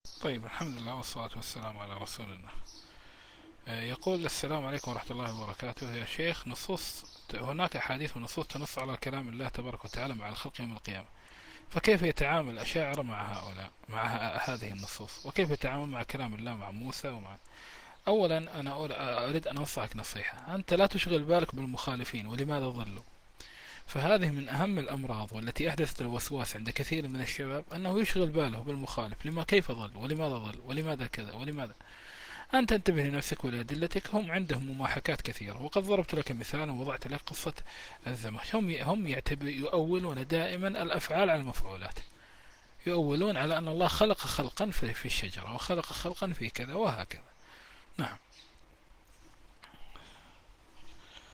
طيب، الحمد لله والصلاة والسلام على رسول الله. يقول: السلام عليكم ورحمة الله وبركاته. يا شيخ، هناك أحاديث ونصوص تنص على كلام الله تبارك وتعالى مع الخلق يوم القيامة، فكيف يتعامل الأشاعرة مع هؤلاء، مع هذه النصوص؟ وكيف يتعامل مع كلام الله مع موسى ومع... أولا، أنا أريد أن أنصحك نصيحة: أنت لا تشغل بالك بالمخالفين ولماذا ضلوا. فهذه من أهم الأمراض والتي أحدثت الوسواس عند كثير من الشباب، أنه يشغل باله بالمخالف، كيف ضل، ولماذا ضل، ولماذا كذا، ولماذا. أنت انتبه لنفسك ولأدلتك. هم عندهم مماحكات كثيرة، وقد ضربت لك مثالا ووضعت لك قصة الزمخ. هم يؤولون دائما الأفعال على المفعولات، يؤولون على أن الله خلق خلقا في الشجرة، وخلق خلقا في كذا، وهكذا. نعم.